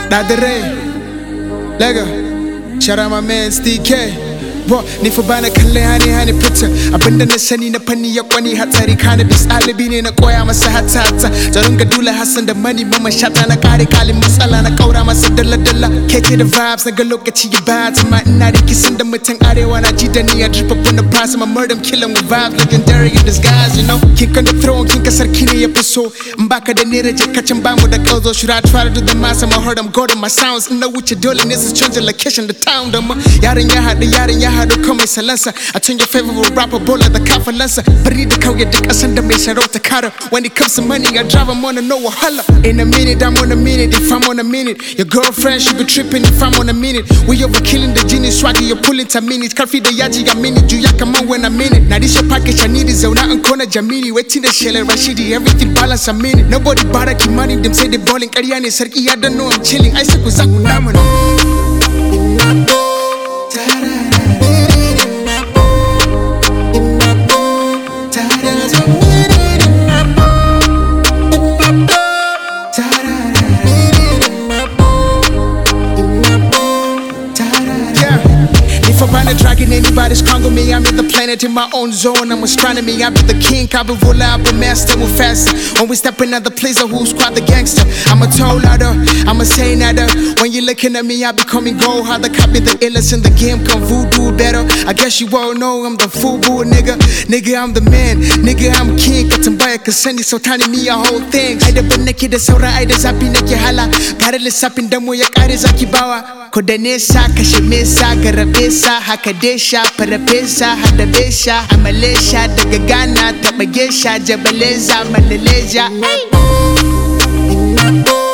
Nadere, Lega, shout out my man Steve K. Ni fa bana kalle hani fita abinda na sani na fanni ya kwani hatsari cannabis alibi ne na koya masa hatata zarin ga dula Hassan da mani mama shata na kare kalin matsala na kaura masa dalla keke da vibes na ga lokaci ya bata ma ina da kisan da mutan arewa na ji da ni a drip up on the pass my murder killing with vibes legendary in disguise, you know kin kan da throne kin ka sarki ne ya fiso in baka da ne raje kacin bamu da kauzo should I try to do the mass I heard I'm good in my sounds in na wuce dole ne su change location the town da ma yarin ya hadu kan mai salansa a can your favorite rapper bola da kafalansa bari da kauye duk kasan da mai sarauta kara when it comes to money I drive I'm on a no wahala in a minute I'm on a minute if I'm on a minute your girlfriend she be tripping if I'm on a minute we over killing the genie swaggy you're pulling to minutes karfi da yaji a minute juya kaman when a minute now this your package I need is zauna in kona jamini waiting the shell Rashidi everything balance a minute nobody baraki money them say they balling ƙarya ne sarki ya don't know I'm chilling I say ku za ku namana Dragging anybody's Congo me, I'm in the planet in my own zone. I'm astronomy, I be the king, I be roller, I be master, move faster. When we step in at the place of who's quite the gangster. I'm a toll ladder, I'm a say nada. When you looking at me, I be coming gold. How the copy the illest in the game, come voodoo better. I guess you all know I'm the fool nigga. Nigga, I'm the man, nigga, I'm king. Katambaya kasani, so tiny me a whole thing. I the beneki the saura, I the zapi neki hala. Got it up in demo, yak I zaki bawa. Kodanesa, kashemesa, garabesa, hakadesha, parapesa, hadabesha, amalesha, daga Ghana, tabagesha, jabaleza, maleleja.